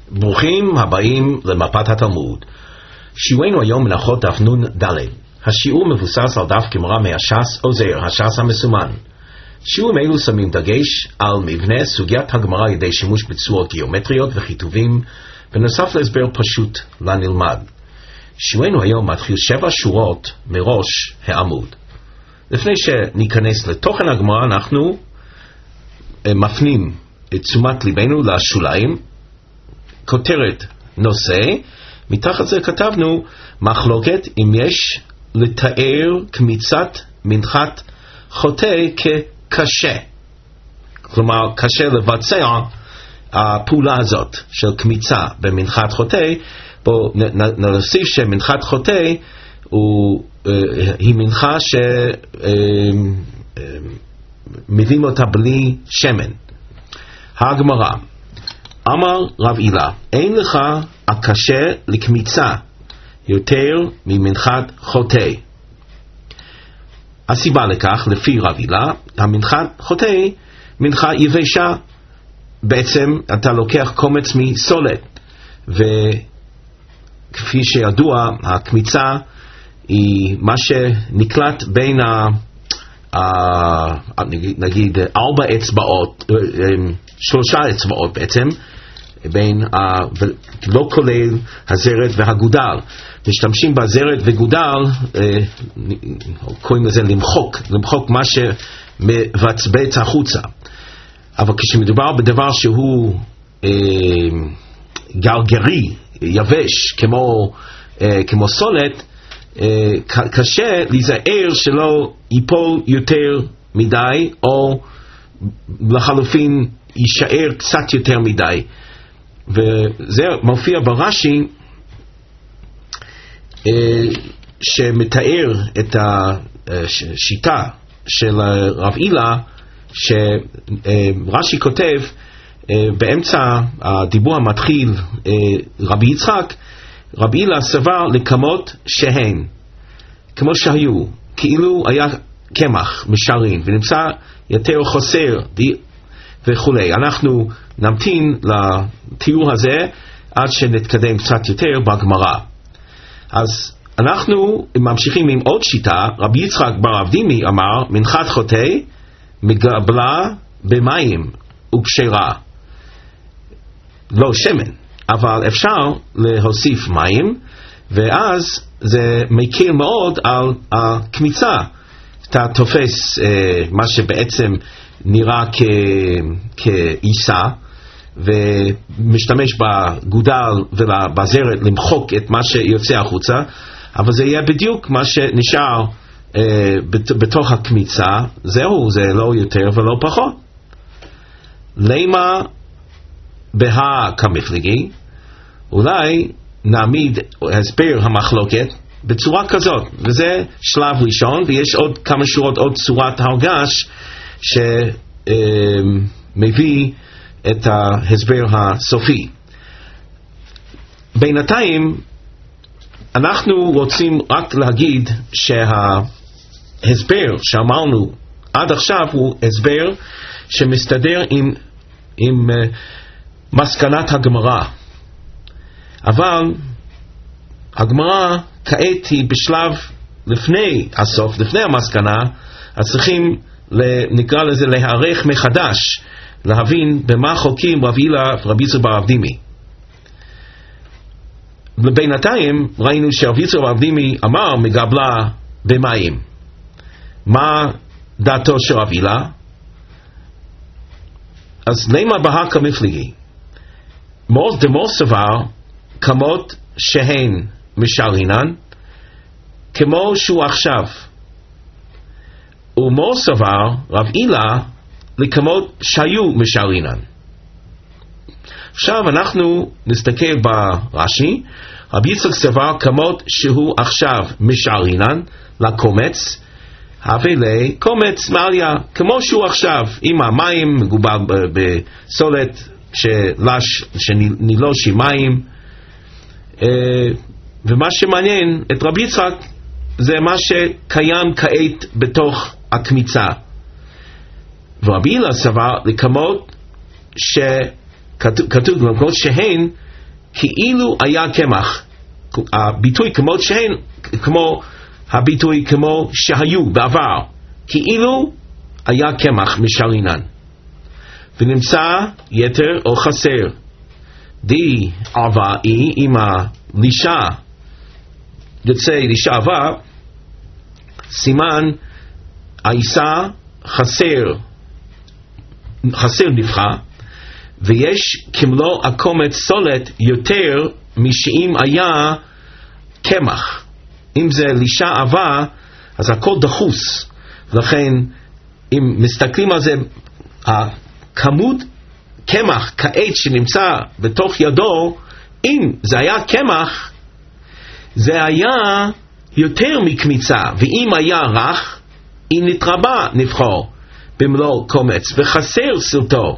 ברוכים הבאים למפת התלמוד. שיעורנו היום מנחות דף נ"ד. השיעור מבוסס על דף גמרא מהש"ס עוזר, הש"ס המסומן. שיעורים אלו שמים דגש על מבנה סוגיית הגמרא על ידי שימוש בצורות גיאומטריות וכיתובים, בנוסף להסבר פשוט לנלמד. שיעורנו היום מתחיל 7 שורות מראש העמוד. לפני שניכנס לתוכן הגמרא, אנחנו מפנים את תשומת ליבנו לשוליים. כותרת נושא, מתחת זה כתבנו מחלוקת אם יש לתאר קמיצת מנחת חוטא כקשה, כלומר קשה לבצע הפעולה הזאת של קמיצה במנחת חוטא. בואו נוסיף שמנחת חוטא היא מנחה שמביאים אותה בלי שמן. הגמרא, אמר רב הילה, אין לך הקשה לקמיצה יותר ממנחת חוטא. הסיבה לכך, לפי רב הילה, המנחת חוטא מנחה יבשה. בעצם אתה לוקח קומץ מסולת, וכפי שידוע, הקמיצה היא מה שנקלט בין נגיד 4 אצבעות, 3 אצבעות בעצם, בין לא כולל הזרת והגודל. משתמשים בזרת וגודל, קוראים לזה למחוק מה שמבצבץ החוצה. אבל כשמדובר בדבר שהוא גרגרי, יבש, כמו סולת, קשה להיזהר שלא ייפול יותר מדי, או לחלופין יישאר קצת יותר מדי. וזה מופיע ברש"י שמתאר את השיטה של רב הילה, שרש"י כותב באמצע הדיבור המתחיל, רבי יצחק, רב הילה סבר לקמות שהן כמו שהיו, כאילו היה קמח משרין ונמצא יותר חוסר וכו'. אנחנו נמתין לתיאור הזה עד שנתקדם קצת יותר בגמרא. אז אנחנו ממשיכים עם עוד שיטה. רבי יצחק בר אבדימי אמר, מנחת חוטא מגבלה במים וכשרה, לא שמן, אבל אפשר להוסיף מים, ואז זה מקל מאוד על הקמיצה. אתה תופס מה שבעצם נראה כעיסה, ומשתמש בגודל ובזרת למחוק את מה שיוצא החוצה, אבל זה יהיה בדיוק מה שנשאר בתוך הקמיצה. זהו, זה לא יותר ולא פחות. למה בהא כמפלגי? אולי נעמיד הסבר המחלוקת בצורה כזאת, וזה שלב ראשון, ויש עוד כמה שורות, עוד צורת הרגש שמביא את ההסבר הסופי. בינתיים אנחנו רוצים רק להגיד שההסבר שאמרנו עד עכשיו הוא הסבר שמסתדר עם מסקנת הגמרא, אבל הגמרא כעת היא בשלב לפני הסוף, לפני המסקנה. אז צריכים נקרא לזה להערך מחדש, להבין במה חוקים רב הילה ורבי יצחק בר אבדימי. בינתיים ראינו שרבי יצחק בר אבדימי אמר מגבלה במים. מה דעתו של רב הילה? אז למה בהא כמפלגי? דמור סבר כמות שהן משרינן, כמו שהוא עכשיו. ומור סבר רב הילה לכמות שהיו משרינן. עכשיו אנחנו נסתכל ברש"י. רבי יצחק סבר כמות שהוא עכשיו משרינן לקומץ, הווה לקומץ מעליה, כמו שהוא עכשיו, עם המים מגובל בסולת שנילוש עם מים. ומה שמעניין את רבי יצחק זה מה שקיים כעת בתוך הקמיצה. ורבי הילה סבר לכמות שכתוב במקומות שהן כאילו היה קמח. הביטוי כמות שהן, כמו הביטוי כמו שהיו בעבר, כאילו היה קמח משרינן. ונמצא יתר או חסר. די ערבה היא, אם הלישה יוצא לישה ערבה, סימן העיסה חסר נבחה, ויש כמלוא הקומץ סולת יותר משאם היה קמח. אם זה לישה ערבה, אז הכל דחוס. לכן אם מסתכלים על זה, הכמות קמח כעת שנמצא בתוך ידו, אם זה היה קמח, זה היה יותר מקמיצה, ואם היה רך, אם נתרבה נבחור במלוא קומץ וחסר סרטו.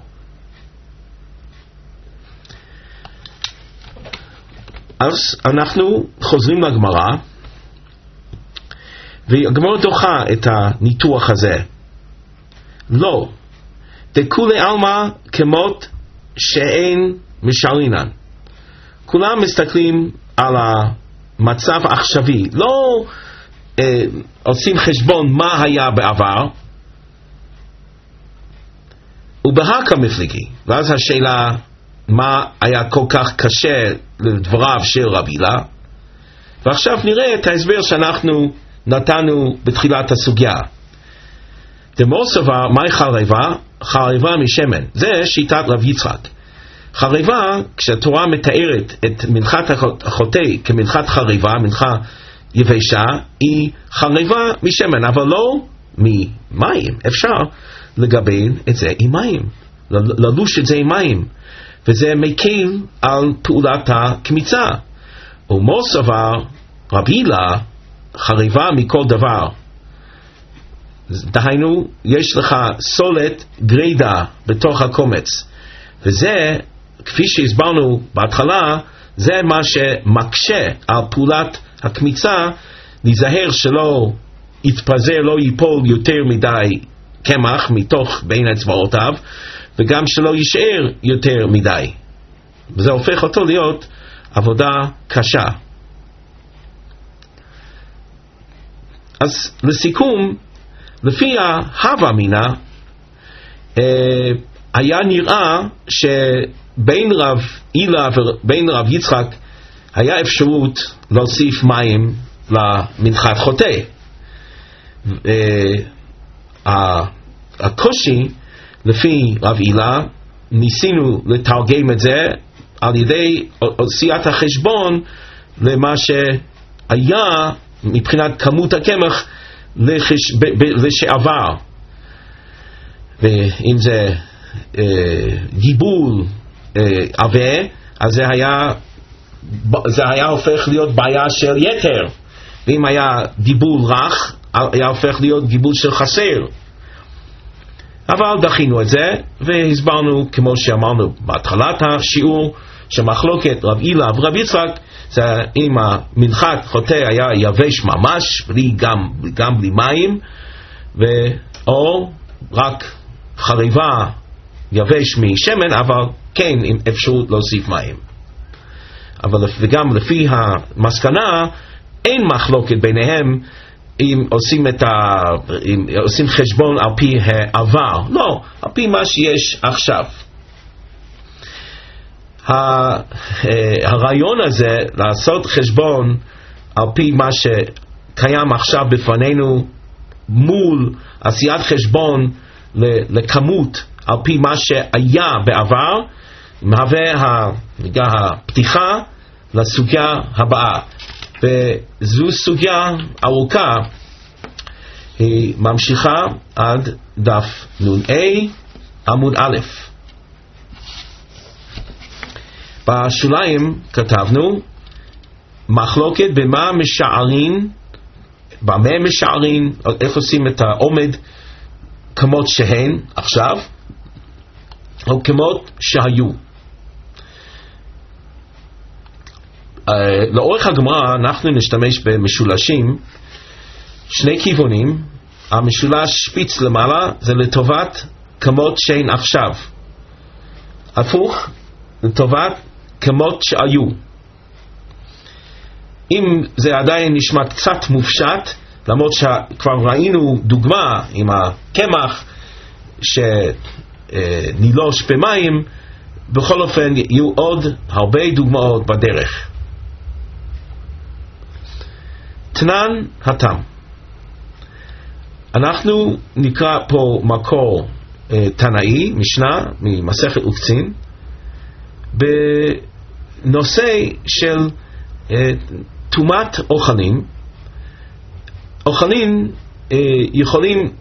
אז אנחנו חוזרים לגמרא, והגמרא דוחה את הניתוח הזה. לא, דכולי עלמא כמות שאין משרינן. כולם מסתכלים על המצב העכשווי, לא עושים חשבון מה היה בעבר, ובהקה מפליגי. ואז השאלה, מה היה כל כך קשה לדבריו של רבי הילה? ועכשיו נראה את ההסבר שאנחנו נתנו בתחילת הסוגיה. דמור סבר, מהי חרבה? חרבה משמן. זה שיטת רב יצחק. חרבה, כשהתורה מתארת את מנחת החוטא כמנחת חרבה, מנחה יבשה, היא חרבה משמן, אבל לא ממים. אפשר לגבל את זה עם מים, ללוש את זה עם מים, וזה מקל על פעולת הקמיצה. ומור סבר, רבי הילה, חרבה מכל דבר. דהיינו, יש לך סולת גרידה בתוך הקומץ, וזה, כפי שהסברנו בהתחלה, זה מה שמקשה על פעולת הקמיצה, להיזהר שלא יתפזר, לא ייפול יותר מדי קמח מתוך בין אצבעותיו, וגם שלא יישאר יותר מדי. וזה הופך אותו להיות עבודה קשה. אז לסיכום, לפי ההווה מינה, היה נראה שבין רב הילה ובין רב יצחק היה אפשרות להוסיף מים למנחת חוטא. הקושי, לפי רב הילה, ניסינו לתרגם את זה על ידי עשיית החשבון למה שהיה מבחינת כמות הקמח לשעבר. ואם זה גיבול עבה, אז זה היה הופך להיות בעיה של יתר, ואם היה גיבול רך, היה הופך להיות גיבול של חסר. אבל דחינו את זה, והסברנו, כמו שאמרנו בהתחלת השיעור, שמחלוקת רב הילה ורב יצחק, זה אם המנחת חוטא היה יבש ממש, גם בלי מים, או רק חרבה יבש משמן, אבל כן עם אפשרות להוסיף מים. וגם לפי המסקנה, אין מחלוקת ביניהם, אם עושים חשבון על פי העבר, לא, על פי מה שיש עכשיו. הרעיון הזה לעשות חשבון על פי מה שקיים עכשיו בפנינו, מול עשיית חשבון לכמות על פי מה שהיה בעבר, מהווה הפתיחה לסוגיה הבאה. וזו סוגיה ארוכה, היא ממשיכה עד דף נ"א עמוד א'. בשוליים כתבנו מחלוקת במה משערים, איך עושים את העומד כמות שהן עכשיו, או כמות שהיו. לאורך הגמרא אנחנו נשתמש במשולשים, שני כיוונים. המשולש שפיץ למעלה זה לטובת כמות שהן עכשיו, הפוך לטובת כמות שהיו. אם זה עדיין נשמע קצת מופשט, למרות שכבר ראינו דוגמה עם הקמח שנילוש במים, בכל אופן יהיו עוד הרבה דוגמאות בדרך. תנן התם. אנחנו נקרא פה מקור תנאי, משנה ממסכת עוקצין, בנושא של טומאת אוכלים. אוכלים יכולים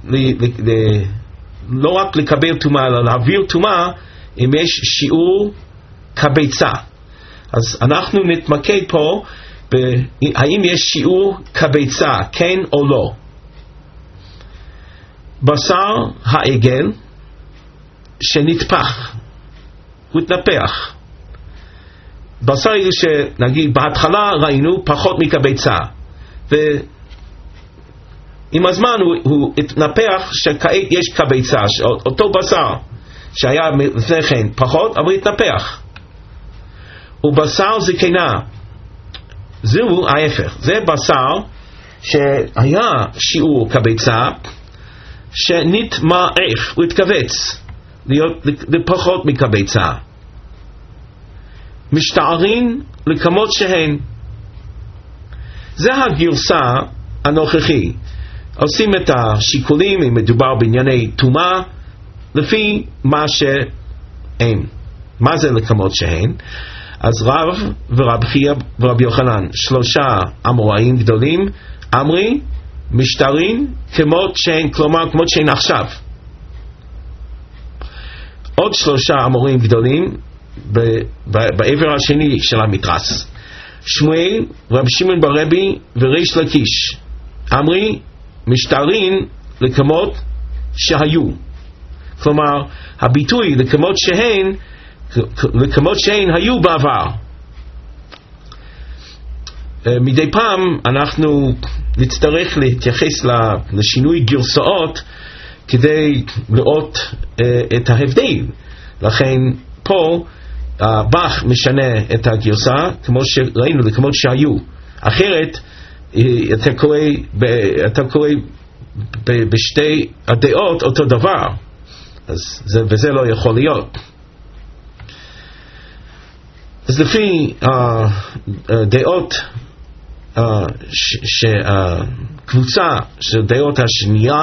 לא רק לקבל טומאה, אלא להעביר טומאה אם יש שיעור כביצה. אז אנחנו נתמקד פה האם יש שיעור כביצה, כן או לא. בשר העגל שנטפח, הוא התנפח. בשר העגל שנגיד בהתחלה ראינו פחות מכביצה, ועם הזמן הוא התנפח שכעת יש כביצה, אותו בשר שהיה לפני כן פחות, אבל התנפח. ובשר זקנה, זהו ההפך, זה בשר שהיה שיעור כביצה שנתמעך, הוא התכווץ להיות לפחות מכביצה. משתערים לכמות שהן. זה הגרסה הנוכחי. עושים את השיקולים אם מדובר בענייני טומאה לפי מה שאין. מה זה לכמות שהן? אז רב ורב חייא ורב יוחנן, שלושה אמוראים גדולים, אמרי משתרים כמות שהן, כלומר כמות שהן עכשיו. עוד שלושה אמוראים גדולים בעבר השני של המתרס, שמואל, רב שמעון בר רבי וריש לקיש, אמרי משתרים לכמות שהיו. כלומר הביטוי לכמות שהן היו בעבר. מדי פעם אנחנו נצטרך להתייחס לשינוי גרסאות כדי לראות את ההבדל. לכן פה הבח משנה את הגרסה כמו שראינו לכמות שהיו. אחרת אתה קורא בשתי הדעות אותו דבר, וזה לא יכול להיות. אז לפי דעות קבוצה של דעות השנייה,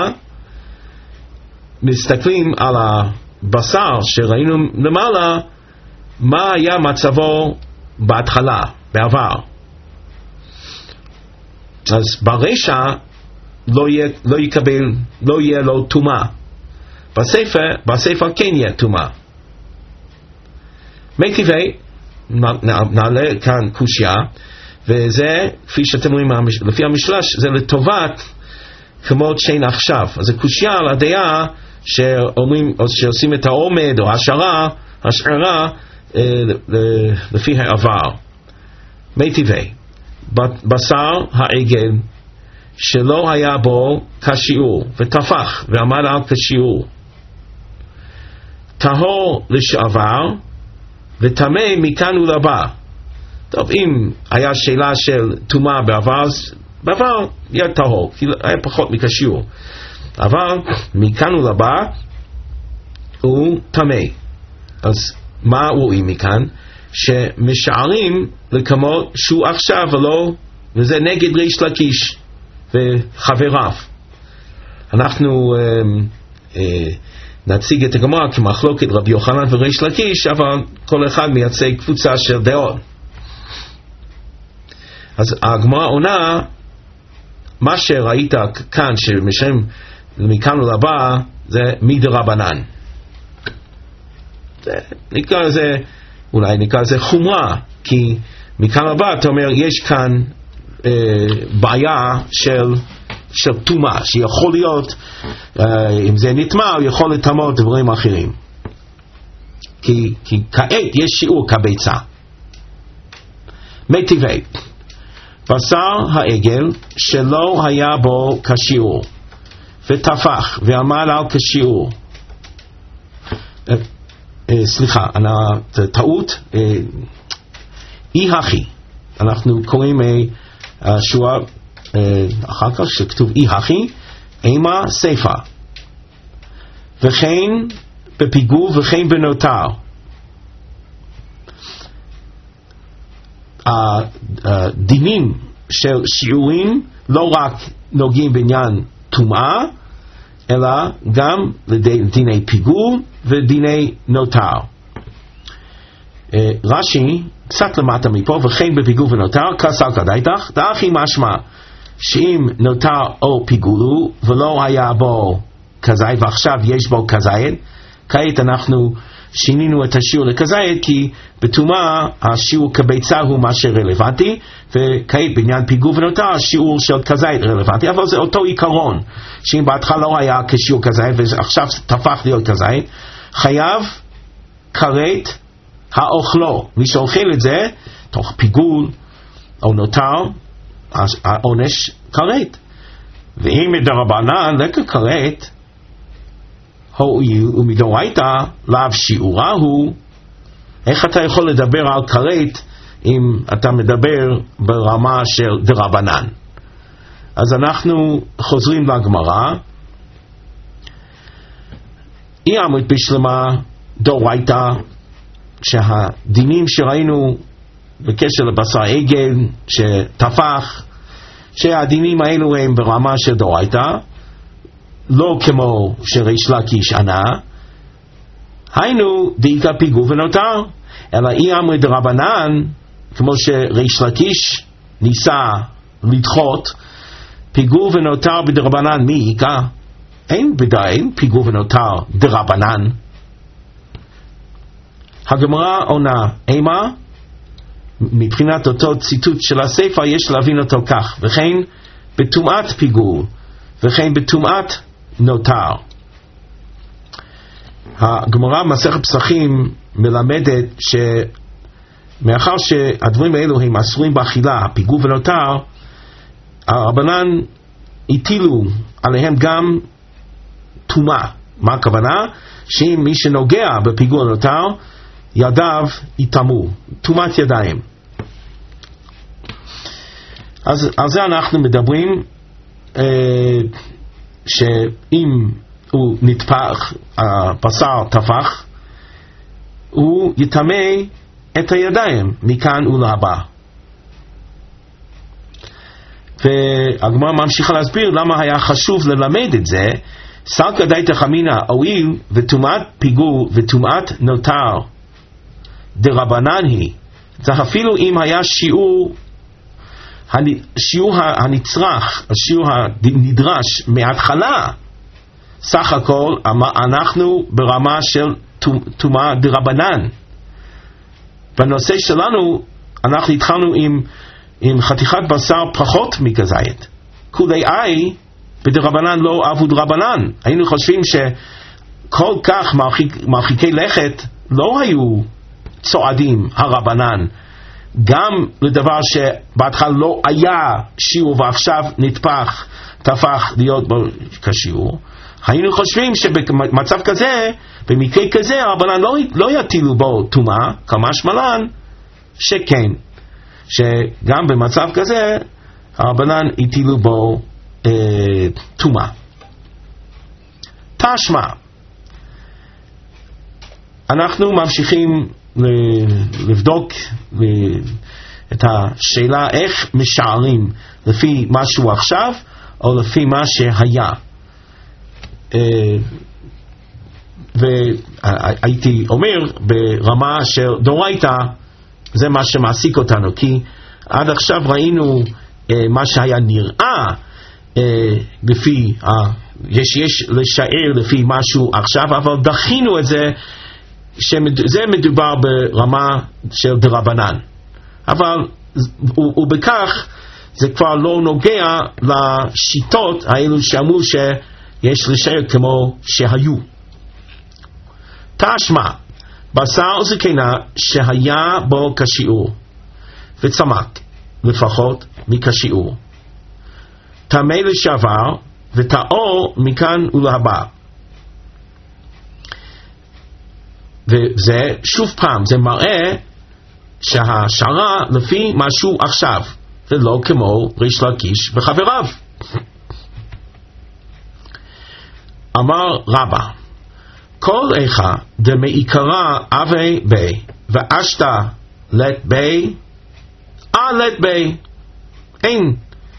מסתכלים על הבשר שראינו למעלה, מה היה מצבו בהתחלה, בעבר. אז ברשע לא יהיה לו טומאה. בספר כן יהיה טומאה. מי טבעי, נעלה כאן קושיה, וזה, כפי שאתם רואים לפי המשלש, זה לטובת כמות שאין עכשיו. אז זה קושיה על הדעה שאומרים, או שעושים את העומד או השערה לפי העבר. מי טבעי, בשר העגל שלא היה בו כשיעור ותפח ועמד על כשיעור, טהור לשעבר וטמא מכאן ולבא. טוב, אם היה שאלה של טומאה בעבר היה טהור, כי היה פחות מכשיעור, אבל מכאן ולבא הוא טמא. אז מה רואים מכאן? שמשערים לכמות שהוא עכשיו ולא, וזה נגד ריש לקיש וחבריו. אנחנו נציג את הגמרא כמחלוקת רבי יוחנן וריש לקיש, אבל כל אחד מייצג קבוצה של דעות. אז הגמרא עונה, מה שראית כאן שמשם מכאן ולבא זה מדרבנן. נקרא לזה, אולי נקרא לזה חומרה, כי מכאן לבא אתה אומר יש כאן בעיה של טומאה, שיכול להיות, אם זה נטמע, הוא יכול לטמא דברים אחרים. כי כעת יש שיעור כביצה. מי טבעי, בשר העגל שלא היה בו כשיעור, ותפח ועמד על כשיעור. סליחה, טעות, אי הכי, אנחנו קוראים שורה אחר כך שכתוב אי הכי, אימה סיפה, וכן בפיגור וכן בנותר. הדינים של שיעורים לא רק נוגעים בעניין טומאה, אלא גם לדיני פיגור ודיני נותר. רש"י קצת למטה מפה, וכן בפיגור ונותר כסל כדאיתך, דאחי משמע שאם נותר או פיגור ולא היה בו כזית ועכשיו יש בו כזית, כעת אנחנו שינינו את השיעור לכזית, כי בטומאה השיעור כביצה הוא מה שרלוונטי, וכעת בעניין פיגור ונותר השיעור של כזית רלוונטי, אבל זה אותו עיקרון, שאם בהתחלה לא היה כשיעור כזית ועכשיו תפך להיות כזית, חייב כרת האוכלו. מי שאוכל את זה תוך פיגור או נותר, העונש כרת. ואם מדרבנן לקה כרת הואיל ומדאורייתא לאו שיעורה הוא, איך אתה יכול לדבר על כרת אם אתה מדבר ברמה של דרבנן? אז אנחנו חוזרים לגמרא. היא אמרת בשלמה דאורייתא, שהדינים שראינו בקשר לבשר עגל שטפח, שהדינים האלו הם ברמה של דאורייתא, לא כמו שריש לקיש ענה, היינו דאיכא פיגור ונותר, אלא אי אמרי דרבנן, כמו שריש לקיש ניסה לדחות, פיגור ונותר בדרבנן מי איכא? אין בדאין פיגור ונותר דרבנן. הגמרא עונה, אימה, מבחינת אותו ציטוט של הספר יש להבין אותו כך, וכן בטומאת פיגור וכן בטומאת נותר. הגמרא מסכת פסחים מלמדת שמאחר שהדברים האלו הם אסורים באכילה, פיגור ונותר, הרבנן הטילו עליהם גם טומאה. מה הכוונה? שאם מי שנוגע בפיגור ונותר ידיו יטמאו, טומאת ידיים. אז על זה אנחנו מדברים, שאם הוא נטפח, הבשר טפח, הוא יטמא את הידיים מכאן ולהבא. והגמרא ממשיכה להסביר למה היה חשוב ללמד את זה. סלקא דאיתך אמינא הואיל וטומאת פיגור וטומאת נותר דרבנן היא, זה אפילו אם היה שיעור הנצרך, השיעור הנדרש מההתחלה, סך הכל אנחנו ברמה של טומאה דרבנן. בנושא שלנו אנחנו התחלנו עם חתיכת בשר פחות מכזית, כולי אי בדרבנן לא אבו דרבנן. היינו חושבים שכל כך מרחיקי לכת לא היו צועדים הרבנן גם לדבר שבהתחלה לא היה שיעור ועכשיו נטפח, תפך להיות כשיעור. היינו חושבים שבמצב כזה, במקרה כזה הרבנן לא יטילו בו טומאה, כמשמע לן שכן, שגם במצב כזה הרבנן יטילו בו טומאה. תשמע, אנחנו ממשיכים לבדוק את השאלה איך משערים לפי מה שהוא עכשיו או לפי מה שהיה. והייתי אומר ברמה של דאורייתא זה מה שמעסיק אותנו, כי עד עכשיו ראינו מה שהיה נראה לפי יש לשער לפי משהו עכשיו, אבל דחינו את זה שזה מדובר ברמה של דרבנן, אבל ובכך זה כבר לא נוגע לשיטות האלו שאמרו שיש לשער כמו שהיו. תשמע, בשר זקנה שהיה בו כשיעור וצמק לפחות מכשיעור, טמא לשעבר וטהור מכאן ולהבא. וזה שוב פעם, זה מראה שהשערה לפי משהו עכשיו, ולא כמו ריש לקיש וחבריו. אמר רבא, כל איכה דמעיקרא אבי בי ואשתא לת בי לת בי, אין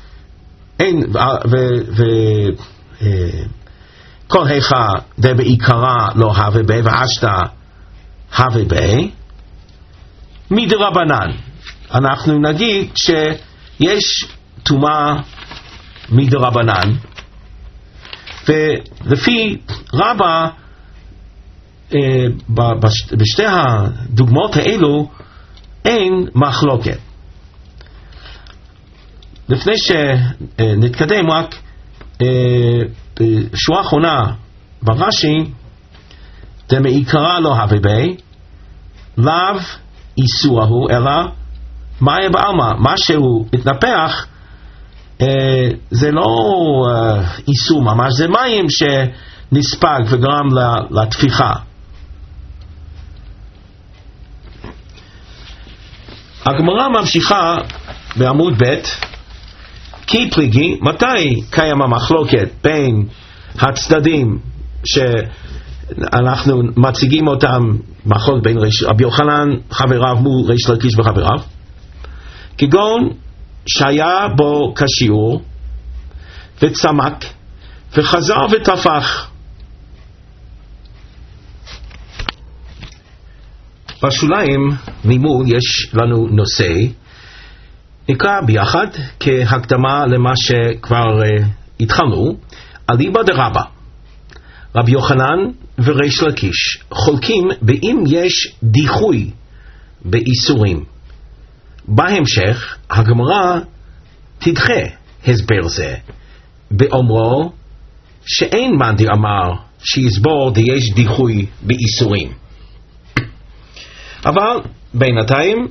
כל איכה דמעיקרא לא הווה בי ואשתא הווה בי מדרבנן. אנחנו נגיד שיש טומאה מדרבנן, ולפי רבא בשתי הדוגמאות האלו אין מחלוקת. לפני שנתקדם, רק בשורה האחרונה ברש"י, דמעיקרא לא הווה בי לאו איסור הוא, אלא מאי בעלמא, מה שהוא מתנפח זה לא איסור ממש, זה מים שנספג וגרם לתפיחה. הגמרא ממשיכה בעמוד ב', כי פליגי, מתי קיימה מחלוקת בין הצדדים שאנחנו מציגים אותם, מחלוקת בין רבי יוחנן חבריו מול ריש לקיש וחבריו? כגון שהיה בו כשיעור וצמק וחזר וטפח. בשוליים ממול יש לנו נושא, נקרא ביחד כהקדמה למה שכבר התחלנו. אליבא דרבא, רבי יוחנן וריש לקיש חולקים באם יש דיחוי באיסורים. בהמשך הגמרא תדחה הסבר זה באומרו שאין מאן דאמר שיסבור יש דיחוי באיסורים. אבל בינתיים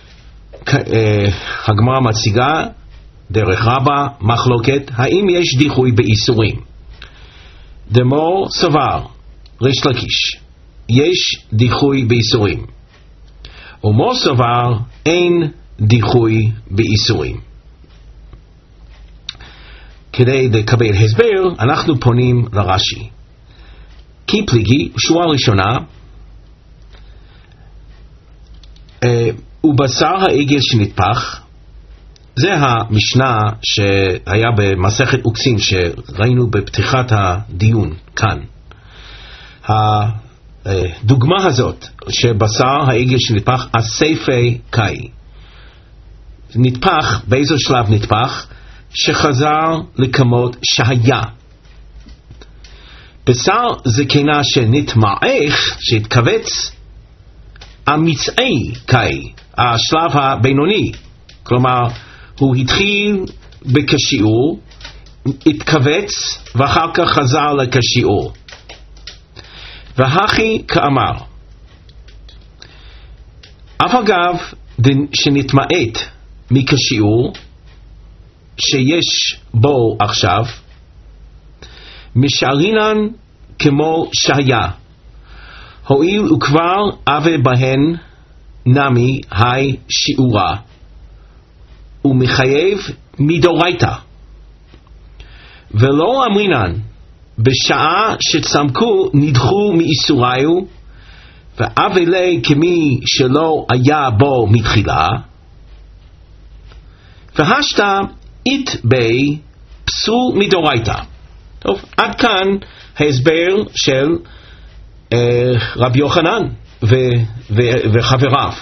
הגמרא מציגה דרך רבא מחלוקת האם יש דיחוי באיסורים. דמו סבר ריש לקיש יש דיחוי באיסורים, ומו סבר אין דיחוי באיסורים. כדי לקבל הסבר אנחנו פונים לרש"י. כי פליגי, שורה ראשונה, ובשר העגל שנטפח, זה המשנה שהיה במסכת עוקצין שראינו בפתיחת הדיון כאן. הדוגמה הזאת שבשר העגל שנטפח אספי קאי, נטפח, באיזה שלב נטפח? שחזר לכמות שהיה. בשר זקנה שנתמעך, שהתכווץ, המצעי קאי, השלב הבינוני, כלומר הוא התחיל בכשיעור, התכווץ ואחר כך חזר לכשיעור. והכי כאמר, אף אגב שנתמעט מכשיעור שיש בו עכשיו, משארינן כמו שהיה, הואיל וכבר אבה בהן נמי היי שיעורה, ומחייב מדורייתא. ולא אמרינן בשעה שצמקו נדחו מאיסוריו, ואבלי כמי שלא היה בו מתחילה, והשתא אית בי פסול מדורייתא. טוב, עד כאן ההסבר של רבי יוחנן וחבריו.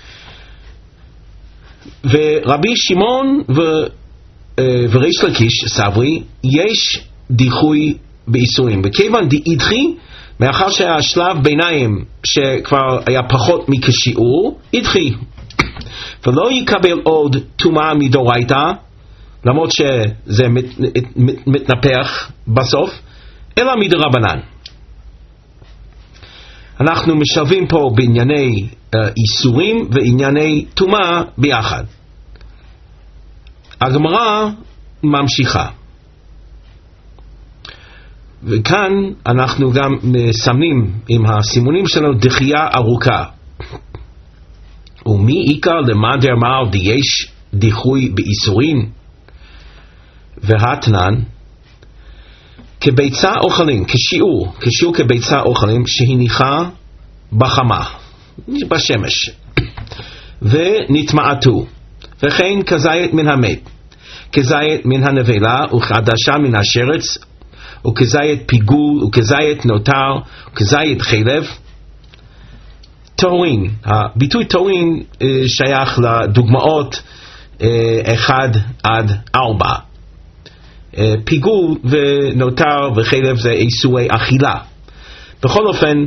ורבי שמעון וריש לקיש סברי יש דיחוי באיסורים, וכיוון דאידחי, מאחר שהשלב ביניים שכבר היה פחות מכשיעור, אידחי, ולא יקבל עוד טומאה מדורייתא, למרות שזה מתנפח בסוף, אלא מדרבנן. אנחנו משלבים פה בענייני איסורים וענייני טומאה ביחד. הגמרא ממשיכה, וכאן אנחנו גם מסמנים עם הסימונים שלנו דחייה ארוכה. ומי עיקר למאן דאמר יש דיחוי באיסורין? והתנן, כביצה אוכלים, כשיעור כביצה אוכלים שהניחה בחמה, בשמש, ונטמעתו, וכן כזית מן המת, כזית מן הנבלה, וכחדשה מן השרץ, וכזית פיגול, וכזית נותר, וכזית חלב. טהורין, הביטוי טהורין שייך לדוגמאות 1-4. פיגול ונותר וחלב זה איסורי אכילה. בכל אופן,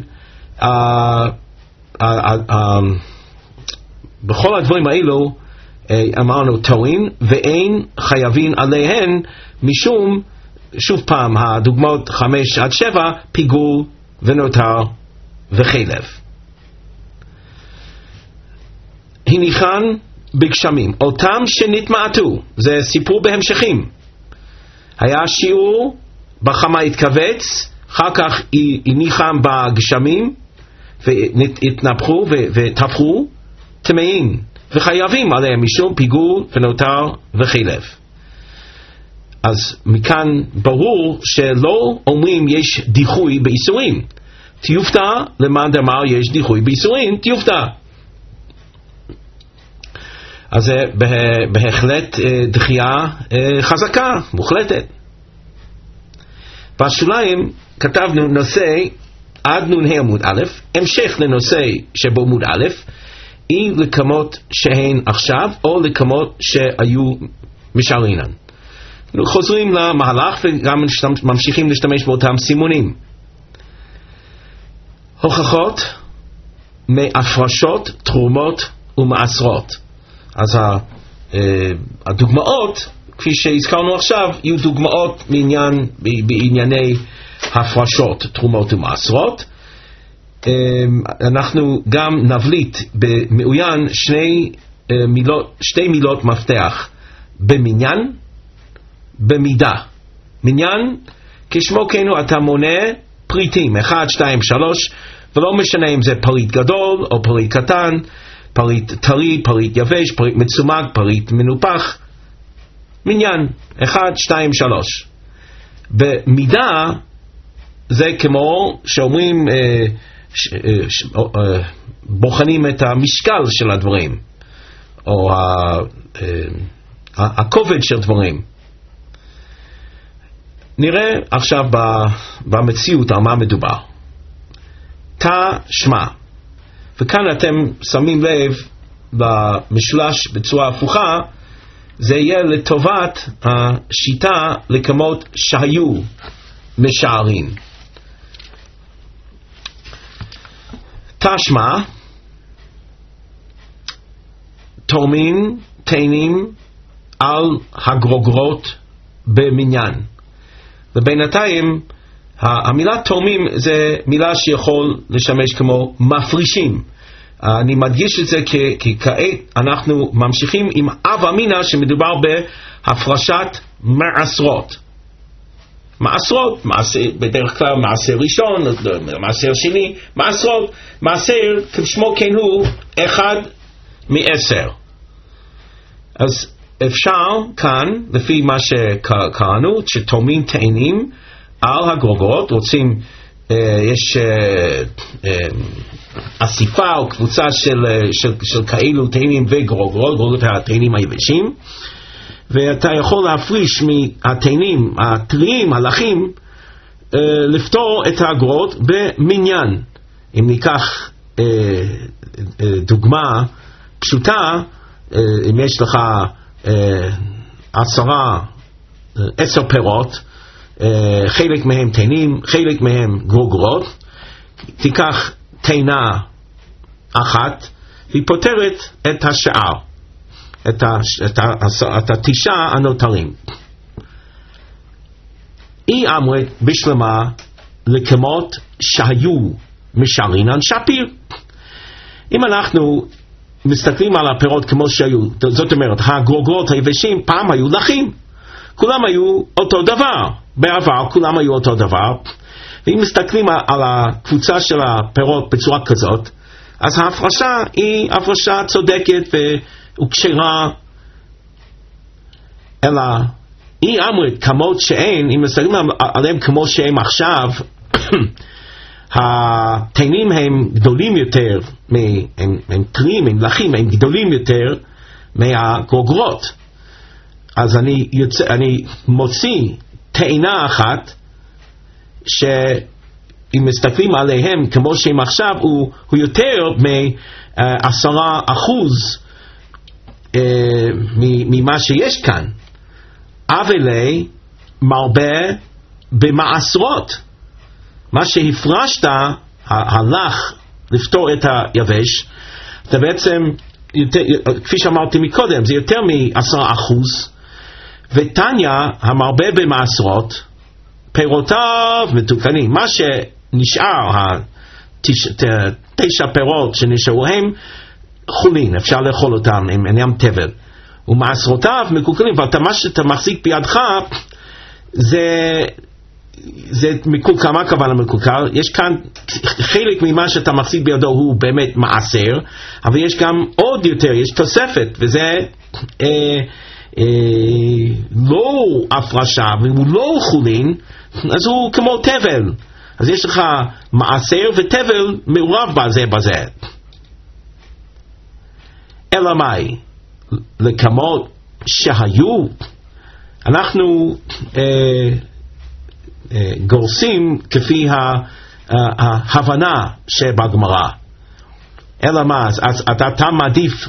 בכל הדברים האלו אמרנו טהורין, ואין חייבים עליהן משום, שוב פעם, הדוגמאות 5-7, פיגול ונותר וחלב. הניחן בגשמים, אותם שנטמעתו, זה סיפור בהמשכים. היה שיעור, בחמה התכווץ, אחר כך הניחם בגשמים, והתנפחו וטפחו, טמאים, וחייבים עליהם משום פיגול ונותר וחלב. אז מכאן ברור שלא אומרים יש דיחוי באיסורים. תיופתא למאן דאמר יש דיחוי באיסורים, תיופתא. אז זה בהחלט דחייה חזקה, מוחלטת. בשוליים כתבנו נושא עד נ"ה עמוד א', המשך לנושא שבו עמוד א', היא לכמות שהן עכשיו או לכמות שהיו משערינן. חוזרים למהלך וגם ממשיכים להשתמש באותם סימונים. הוכחות מהפרשות, תרומות ומעשרות. אז הדוגמאות, כפי שהזכרנו עכשיו, יהיו דוגמאות בענייני הפרשות, תרומות ומעשרות. אנחנו גם נבליט במעוין שתי מילות מפתח, במניין, במידה. מניין, כשמו כן אתה מונה פריטים, 1, 2, 3, ולא משנה אם זה פריט גדול או פריט קטן, פריט טרי, פריט יבש, פריט מצומק, פריט מנופח. מניין 1, 2, 3. במידה זה כמו שאומרים בוחנים את המשקל של הדברים או הכובד של דברים. נראה עכשיו במציאות על מה מדובר. תשמע, וכאן אתם שמים לב במשולש בצורה הפוכה, זה יהיה לטובת השיטה לכמות שהיו משערים. תשמע, תורמים, תאנים על הגרוגרות במניין. ובינתיים המילה תורמים זה מילה שיכול לשמש כמו מפרישים. אני מדגיש את זה כי כעת אנחנו ממשיכים עם אב אמינא שמדובר בהפרשת מעשרות. מעשרות, בדרך כלל מעשר ראשון, מעשר שני, מעשרות, מעשר כשמו כן הוא 1 מ-10. אז אפשר כאן, לפי מה שקראנו, שתורמים תאנים על הגרוגרות, רוצים, יש אסיפה או קבוצה של כאלו תאנים וגרוגרות, גרוגרות התאנים היבשים, ואתה יכול להפריש מהתאנים הטריים, הלכים, לפתור את הגרוגרות במניין. אם ניקח דוגמה פשוטה, אם יש לך 10 פירות, חלק מהם תאנים, חלק מהם גרוגרות, תיקח תאנה אחת, היא פותרת את השאר, את 9 הנותרים. היא אמרת בשלמה לכמות שהיו משערינן שפיר. אם אנחנו מסתכלים על הפירות כמו שהיו, זאת אומרת, הגרוגרות היבשים פעם היו לחים, כולם היו אותו דבר, בעבר כולם היו אותו דבר. ואם מסתכלים על הקבוצה של הפירות בצורה כזאת, אז ההפרשה היא הפרשה צודקת וכשרה, אלא היא אמרת כמות שאין, אם מסתכלים עליהם כמו שהם עכשיו, התנים הם גדולים יותר, הם טריים, הם לחים, הם גדולים יותר מהגוגרות. אז אני מוציא תאנה אחת שאם מסתכלים עליהם כמו שהם עכשיו הוא יותר מ10% ממה שיש כאן. אבל מרבה במעשרות. מה שהפרשת הלך לפתור את היבש, אתה בעצם כפי שאמרתי מקודם, זה יותר מ10%, ותניה המרבה במעשרות פירותיו מתוקנים. מה שנשאר, 9 פירות שנשארו הם חולין, אפשר לאכול אותם, הם אינם תבל, ומעשרותיו מקולקלים. ומה שאתה מחזיק בידך זה מקולקל. מה הכוונה מקולקל? יש כאן חלק ממה שאתה מחזיק בידו הוא באמת מעשר, אבל יש גם עוד יותר, יש תוספת, וזה לא הפרשה, והוא לא חולין, אז הוא כמו תבל. אז יש לך מעשר ותבל מעורב בזה. אלא מאי? לכמות שהיו, אנחנו גורסים כפי ההבנה שבגמרא. אלא מה? אז אתה מעדיף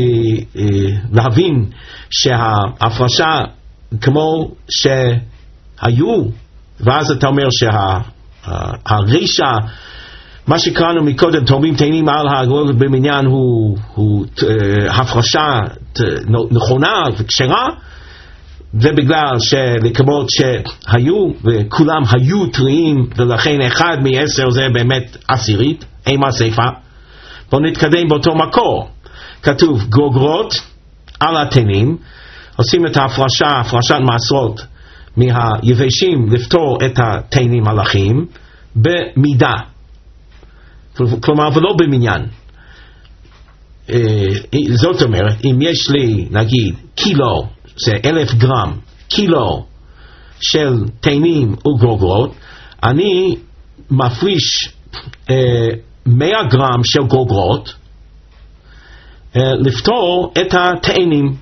להבין שההפרשה כמו שהיו, ואז אתה אומר שהרישה, מה שקראנו מקודם, תורמים תאנים על הגולגות במניין, הוא הפרשה נכונה וכשרה, ובגלל שלכמות שהיו וכולם היו טריים, ולכן 1 מ10 זה באמת 10, אימה סיפה. בואו נתקדם באותו מקור. כתוב גוגרות על התנים, עושים את ההפרשה, הפרשת מעשרות מהיבשים לפתור את התנים הלכים במידה, כלומר ולא במניין. זאת אומרת, אם יש לי נגיד קילו, זה 1,000 גרם, קילו של תנים וגוגרות, אני מפריש 100 גרם של גוגרות לפתור את התאנים.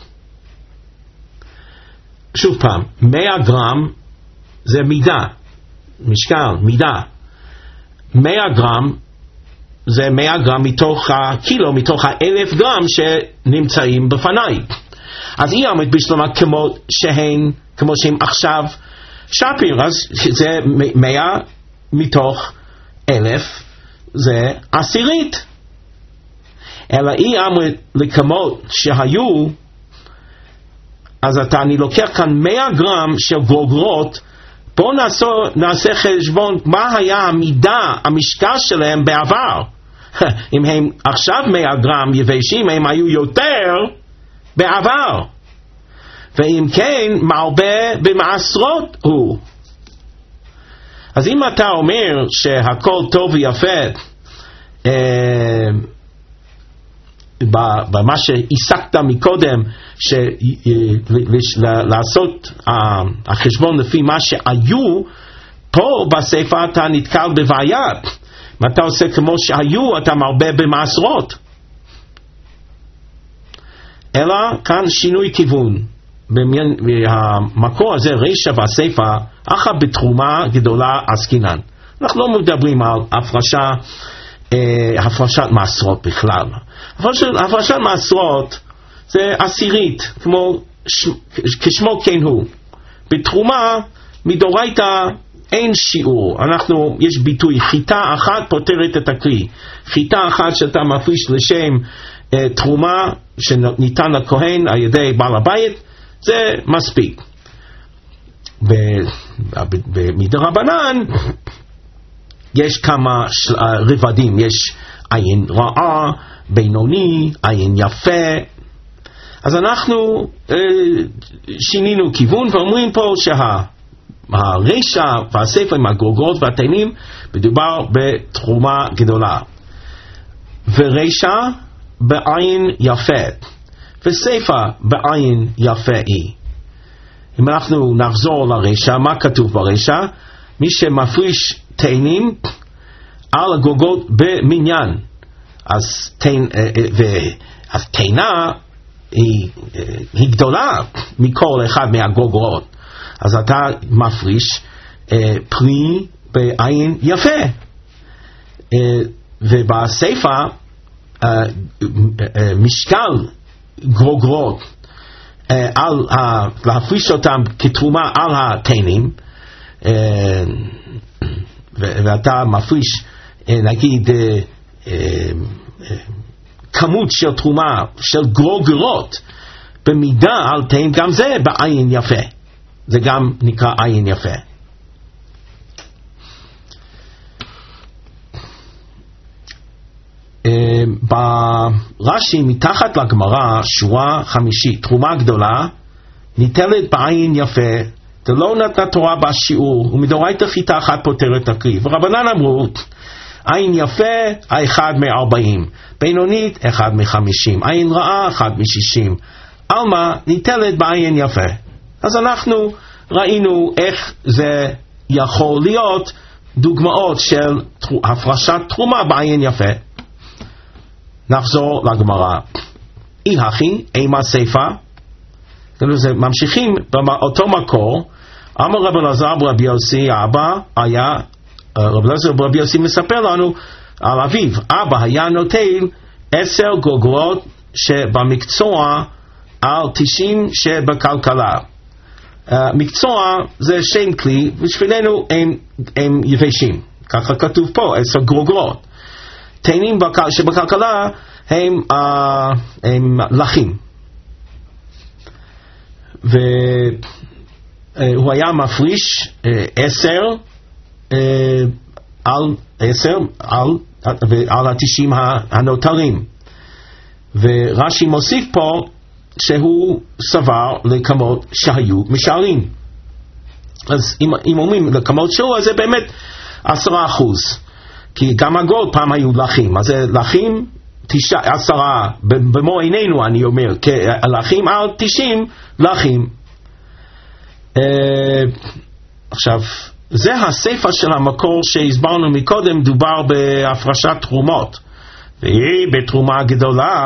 שוב פעם, 100 גרם זה מידה, משקל, מידה. 100 גרם זה 100 גרם מתוך הקילו, מתוך 1,000 גרם שנמצאים בפניי. אז היא עומד בשלמה כמו שהם עכשיו שפיר, אז זה 100 מתוך 1,000, זה 10. אלא היא עומד לכמות שהיו, אז אני לוקח כאן 100 גרם של גוגרות. בואו נעשה חשבון מה היה המידה, המשקל שלהם בעבר. אם הם עכשיו 100 גרם יבשים, הם היו יותר בעבר. ואם כן, מרבה במעשרות הוא. אז אם אתה אומר שהכל טוב ויפה במה שהסקת מקודם, לעשות החשבון לפי מה שהיו, פה בספר אתה נתקל בבעיה. מה אתה עושה כמו שהיו, אתה מרבה במעשרות. אלא כאן שינוי כיוון. במקור הזה רישא והסיפא אחא בתרומה גדולה עסקינן. אנחנו לא מדברים על הפרשת מעשרות בכלל. הפרשת מעשרות זה 10, כשמו כן הוא. בתרומה מדאורייתא אין שיעור. יש ביטוי, חיטה אחת פותרת את הכלי. חיטה אחת שאתה מפריש לשם תרומה שניתן לכהן על ידי בעל הבית, זה מספיק. במדרבנן יש כמה רבדים, יש עין רעה, בינוני, עין יפה. אז אנחנו שינינו כיוון ואומרים פה שהרישא והסיפא עם הגוגרות והתאנים מדובר בתרומה גדולה. ורישה בעין יפה, וסיפה בעין יפה היא. אם אנחנו נחזור לרישה, מה כתוב ברישה? מי שמפריש תאנים על הגוגות במניין, אז תאנה היא גדולה מכל אחד מהגוגות, אז אתה מפריש פרי בעין יפה. ובסיפה משקל גוגרות להפריש אותם כתרומה על התאנים, ואתה מפריש נגיד כמות של תרומה של גוגרות במידה על תאן, גם זה בעין יפה, זה גם נקרא עין יפה. ברש"י מתחת לגמרא שורה חמישית, תרומה גדולה ניטלת בעין יפה, דלא נתנה תורה בשיעור, ומדאורייתא חיטה אחת פותרת הקריב. ורבנן אמרו עין יפה 1 מ-40, בינונית 1 מ-50, עין רעה 1 מ-60, עלמא ניטלת בעין יפה. אז אנחנו ראינו איך זה יכול להיות דוגמאות של הפרשת תרומה בעין יפה. נחזור לגמרא. אי הכי, אימה סיפה, ממשיכים באותו מקור. אמר רב אלעזר ברבי יוסי, אבא היה, רב אלעזר ברבי יוסי מספר לנו על אביו, אבא היה נוטל 10 גוגרות שבמקצוע על 90 שבכלכלה. מקצוע זה שם כלי, בשבילנו הם יבשים, ככה כתוב פה, 10 גוגרות. תאנים שבכלכלה הם לחים. והוא היה מפריש 10 על 90 הנותרים. ורש"י מוסיף פה שהוא סבר לכמות שהיו משערים. אז אם אומרים לכמות שהוא, אז זה באמת 10%. כי גם הגול פעם היו לחים, אז זה לחים 10, במו עינינו אני אומר, לחים על 90 לחים. עכשיו, זה הסיפה של המקור שהסברנו מקודם, דובר בהפרשת תרומות. והיא בתרומה גדולה,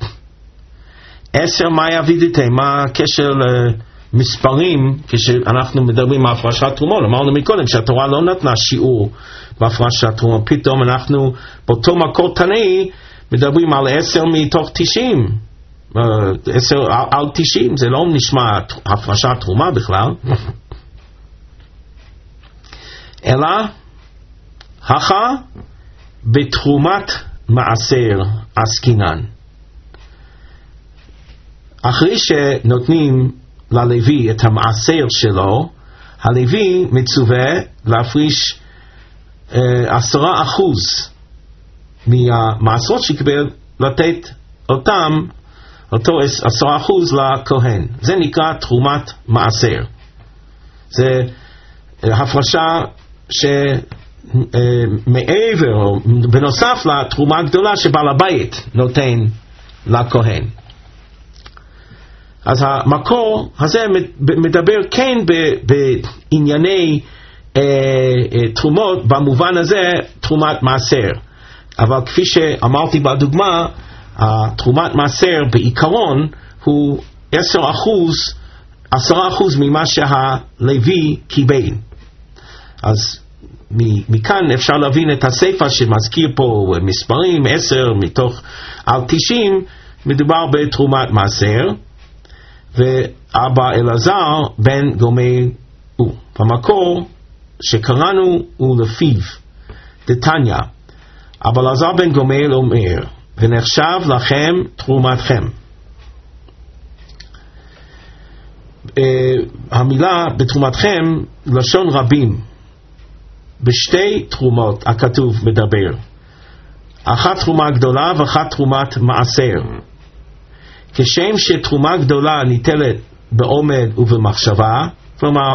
10 מה יבידיתם, מה הקשר למספרים, כשאנחנו מדברים על הפרשת תרומות, אמרנו מקודם שהתורה לא נתנה שיעור בהפרשת תרומות, פתאום אנחנו באותו מקור תנאי, מדברים על 10 מתוך 90, 10 על 90, זה לא נשמע הפרשת תרומה בכלל. אלא הכה בתרומת מעשר עסקינן. אחרי שנותנים ללוי את המעשר שלו, הלוי מצווה להפריש 10% מהמעשרות שקיבל, לתת אותם, אותו 10% לכהן. זה נקרא תרומת מעשר. זה הפרשה שמעבר או בנוסף לתרומה הגדולה שבעל הבית נותן לכהן. אז המקור הזה מדבר כן בענייני תרומות, במובן הזה תרומת מעשר. אבל כפי שאמרתי בדוגמה, תרומת מעשר בעיקרון הוא 10% ממה שהלוי קיבל. אז מכאן אפשר להבין את הסיפה שמזכיר פה מספרים, 10 מתוך על 90, מדובר בתרומת מעשר. ואבא אלעזר בן גומל הוא. במקור שקראנו הוא לפיו, דתניא, אבא אלעזר בן גומל אומר, ונחשב לכם תרומתכם. המילה בתרומתכם לשון רבים, בשתי תרומות הכתוב מדבר, אחת תרומה גדולה ואחת תרומת מעשר. כשם שתרומה גדולה ניטלת בעומד ובמחשבה, כלומר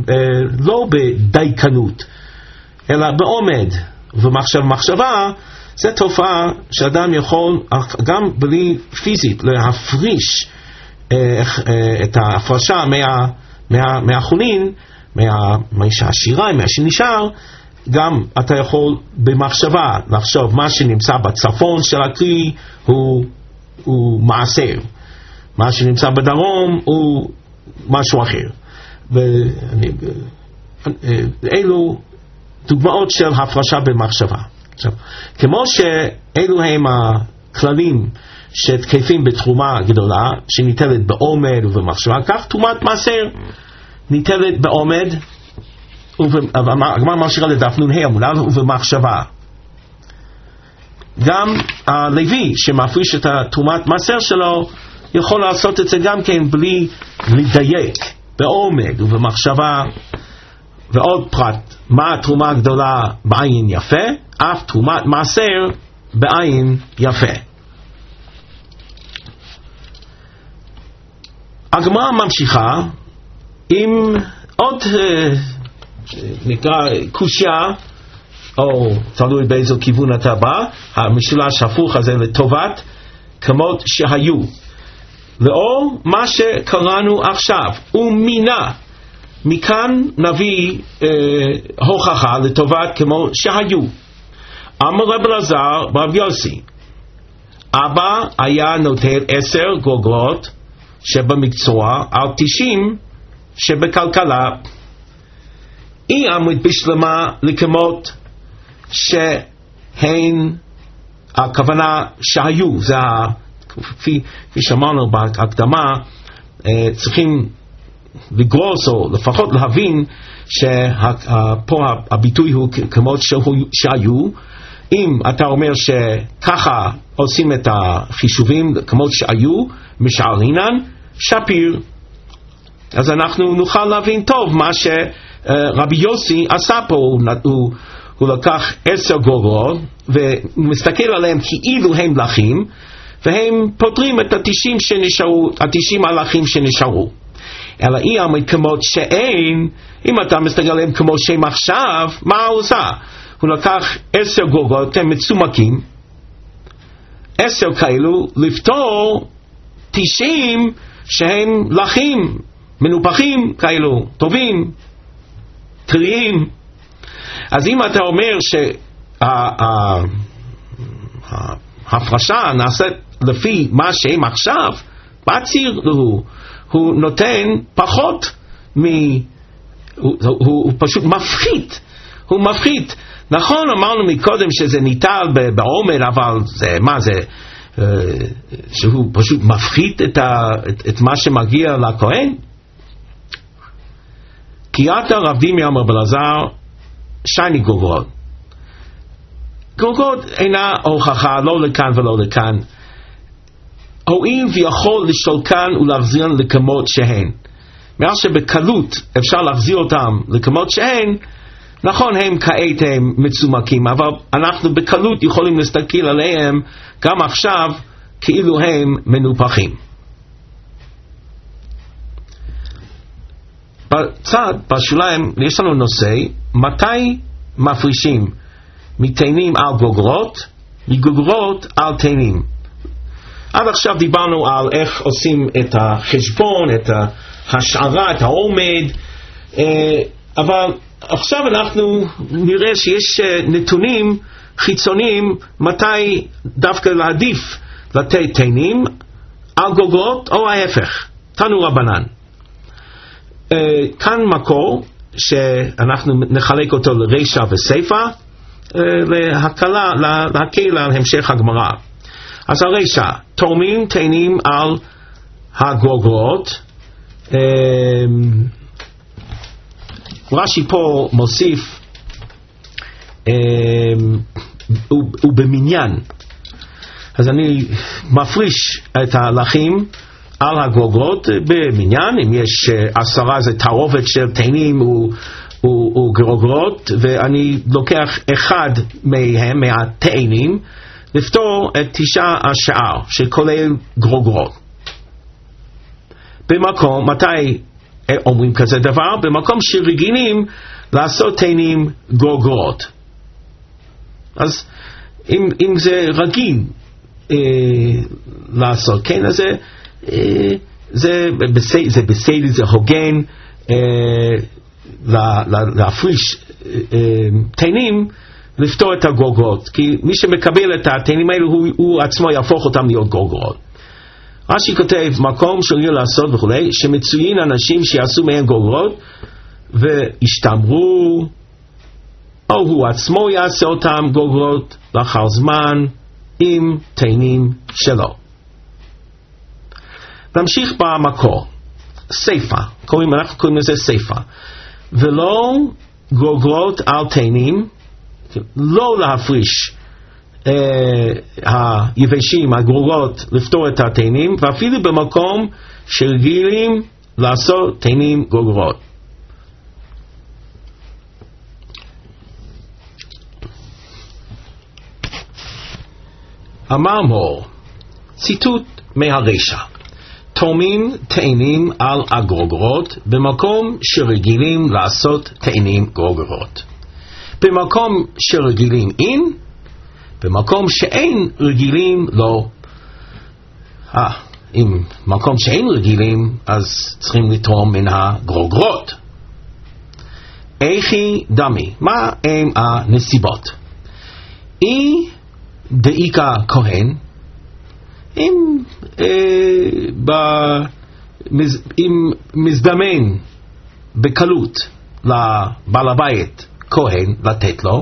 לא בדייקנות, אלא בעומד ובמחשבה, זו תופעה שאדם יכול גם בלי פיזית להפריש את ההפרשה מהחולין, מהשירה, מה שנשאר. גם אתה יכול במחשבה לחשוב מה שנמצא בצפון של הכלי הוא מעשר, מה שנמצא בדרום הוא משהו אחר. אלו דוגמאות של הפרשה במחשבה. עכשיו, כמו שאלו הם הכללים שתקפים בתרומה גדולה שניטלת בעומד ובמחשבה, כך תרומת מעשר ניטלת בעומד, הגמרא ממשיכה לדף נ"ה עמוד א' ובמחשבה. גם הלוי שמפריש את תרומת מעשר שלו יכול לעשות את זה גם כן בלי לדייק, בעומד ובמחשבה. ועוד פרט, מה התרומה הגדולה בעין יפה? אף תרומת מעשר בעין יפה. הגמרא ממשיכה עם עוד נקרא קושיה, או תלוי באיזו כיוון אתה בא, המשולש הפוך הזה לטובת כמות שהיו. לאור מה שקראנו עכשיו, ומינה, מכאן נביא הוכחה לטובת כמו שהיו. אמר רב אלעזר ברב יוסי, אבא היה נוטל 10 גוגלות שבמקצוע על 90 שבכלכלה. אי עמוד בשלמה לכמות שהן, הכוונה שהיו, זה כפי שאמרנו בהקדמה, צריכים לגרוס או לפחות להבין שפה הביטוי הוא כמות שהיו. אם אתה אומר שככה עושים את החישובים כמות שהיו משערינן שפיר, אז אנחנו נוכל להבין טוב מה שרבי יוסי עשה פה. הוא לקח 10 גוגלות ומסתכל עליהם כאילו הם לחים, והם פותרים את 90 שנשארו, 90 הלחים שנשארו. אלא אי עמד כמות שאין, אם אתה מסתכל עליהם כמו שהם עכשיו, מה הוא עושה? הוא לקח 10 גוגלות, הם מצומקים, 10 כאלו, לפתור 90 שהם לחים, מנופחים כאלו, טובים, טריים. אז אם אתה אומר שההפרשה נעשית לפי מה שהם עכשיו, בציר הוא נותן פחות הוא פשוט מפחית, הוא מפחית. נכון, אמרנו מקודם שזה ניטל בעומד, אבל זה, מה זה, שהוא פשוט מפחית את מה שמגיע לכהן? כי אתה רב דימי אמר רב אלעזר שני גוגלות. גוגלות אינה הוכחה לא לכאן ולא לכאן. הואיל ויכול לשלקן ולהחזירן לכמות שהן, מאחר שבקלות אפשר להחזיר אותם לכמות שהן, נכון הם כעת הם מצומקים, אבל אנחנו בקלות יכולים להסתכל עליהם גם עכשיו כאילו הם מנופחים. בצד, בשוליים, יש לנו נושא, מתי מפרישים מתינים על גוגרות, מגוגרות על תינים. עד עכשיו דיברנו על איך עושים את החשבון, את ההשערה, את העומד, אבל עכשיו אנחנו נראה שיש נתונים חיצוניים מתי דווקא להעדיף לתת תינים על גוגרות או ההפך. תנו רבנן. כאן מקור שאנחנו נחלק אותו לרישה וסיפה להקל על המשך הגמרא. אז הרישה, תורמים תינים על הגוגרות. רש"י פה מוסיף הוא במניין, אז אני מפריש את הלחים על הגוגרות במניין. אם יש 10 זה תערובת של תינים וגוגרות, ואני לוקח אחד מהם מהתינים לפתור את 9 השאר שכולל גוגרות. במקום, מתי אומרים כזה דבר? במקום שרגילים לעשות תינים גוגרות. אז אם זה רגיל לעשות, כן, אז זה בסדר, זה הוגן להפריש תאנים, לפתור את הגוגרות, כי מי שמקבל את התאנים האלו הוא עצמו יהפוך אותם להיות גוגרות. רש"י כותב, מקום שרגיל לעשות וכולי, שמצויים אנשים שיעשו מהם גוגרות והשתמרו, או הוא עצמו יעשה אותם גוגרות לאחר זמן עם תאנים שלו. נמשיך במקור, סיפה, אנחנו קוראים לזה סיפה, ולא גוגרות על תאנים, לא להפריש היבשים, הגוגרות, לפתור את התאנים, ואפילו במקום שרגילים לעשות תאנים גוגרות. אמר מור, ציטוט מהרשע, תורמים תאנים על הגוגרות במקום שרגילים לעשות תאנים גוגרות. במקום שרגילים אין, במקום שאין רגילים לא. אם מקום שאין רגילים, אז צריכים לתרום מן הגוגרות. איכי דמי, מה הם הנסיבות? אי דאיקה כהן, אם מזדמן בקלות לבעל הבית כהן לתת לו,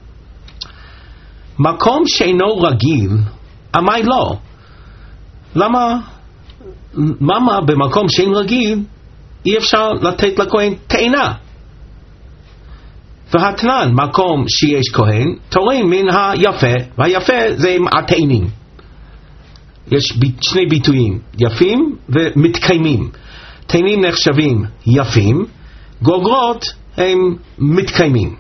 מקום שאינו רגיל, אמי לא. למה במקום שאין רגיל אי אפשר לתת לכהן תאנה? והתנן, מקום שיש כהן, תורם מן היפה, והיפה זה התאנים. יש שני ביטויים, יפים ומתקיימים. תאנים נחשבים יפים, גוגרות הם מתקיימים.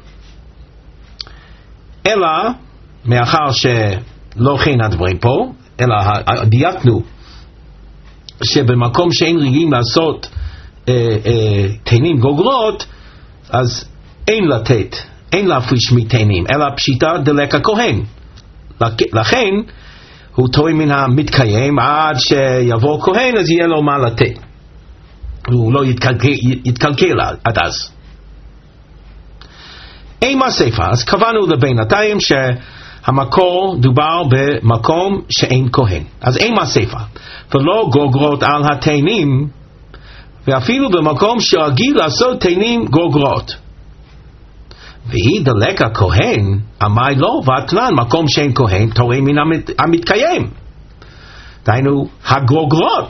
אלא, מאחר שלא כן הדברים פה, אלא דייקנו שבמקום שאין רגילים לעשות תאנים גוגרות, אז אין להפריש מתאנים, אלא פשיטה דלק הכהן. לכן הוא תורם מן המתקיים, עד שיבוא כהן אז יהיה לו מה לתת, הוא לא יתקלקל עד אז. אימה סיפה, אז קבענו לבינתיים שהמקור דובר במקום שאין כהן, אז אימה סיפה, ולא גוגרות על התאנים, ואפילו במקום שרגיל לעשות תאנים גוגרות. והיא דלק הכהן, אמי לא, ואתנן, מקום שאין כהן, תורם מן המתקיים. דהיינו, הגוגרות,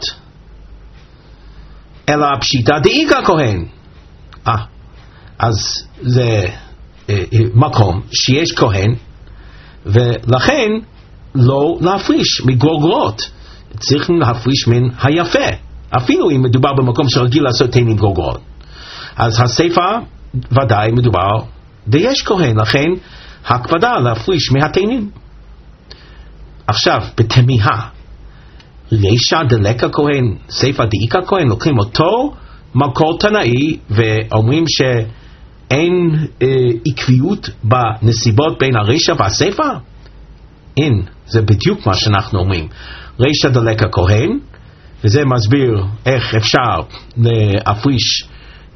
אלא הפשיטה דאיקה כהן. אז זה מקום שיש כהן, ולכן לא להפריש מגוגרות, צריכים להפריש מן היפה, אפילו אם מדובר במקום שרגיל לעשות תאנים גוגרות. אז הסיפה ודאי מדובר ויש כהן, לכן הקפדה להפריש מהתאנים. עכשיו, בתמיהה, רשע דלק הכהן, סיפה דאיקה כהן, לוקחים אותו מקור תנאי ואומרים שאין עקביות בנסיבות בין הרשע והסיפה? אין, זה בדיוק מה שאנחנו אומרים. רשע דלק הכהן, וזה מסביר איך אפשר להפריש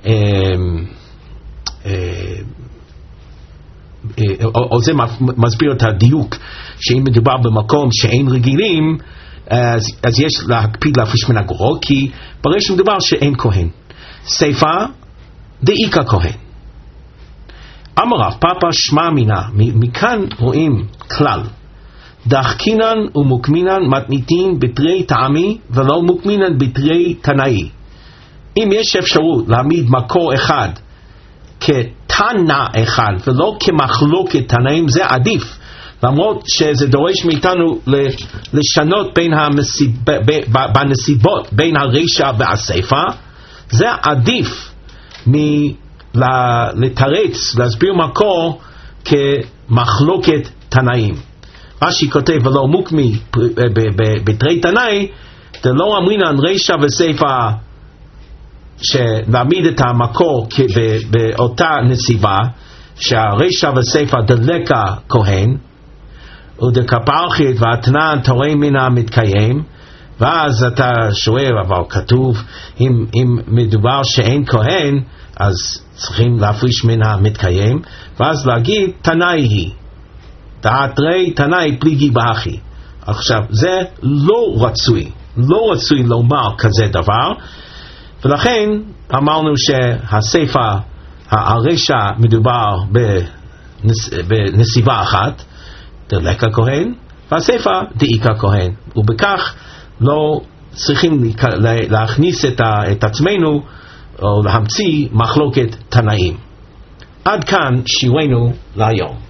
או זה מסביר את הדיוק, שאם מדובר במקום שאין רגילים, אז יש להקפיד להפריש מן הגוגרות, כי ברגע שמדובר שאין כהן. סיפה דאיקה כהן. אמר רב פאפא שמע מינה, מכאן רואים כלל, דחקינן ומוקמינן מתניתין בתרי טעמי ולא מוקמינן בתרי תנאי. אם יש אפשרות להעמיד מקור אחד כתנא אחד ולא כמחלוקת תנאים, זה עדיף, למרות שזה דורש מאיתנו לשנות בנסיבות בין הרשע והסיפה. זה עדיף לתרץ, להסביר מקור כמחלוקת תנאים. רש"י כותב ולא מוקמי בתרי תנאי, זה לא אמרינן רשע וסיפה שנעמיד את המקור באותה נסיבה שהרשע וסיפה דלקה כהן, ודקפרחית ואתנן תורה מן המתקיים. ואז אתה שואל, אבל כתוב אם מדובר שאין כהן אז צריכים להפריש מן המתקיים, ואז להגיד תנאי היא דעת רי תנאי פליגי באחי. עכשיו זה לא רצוי לומר כזה דבר, ולכן אמרנו שהספר הרשע מדובר בנסיבה אחת, דלק הכהן, והספר דאיק הכהן, ובכך לא צריכים להכניס את עצמנו או להמציא מחלוקת תנאים. עד כאן שיעורנו להיום.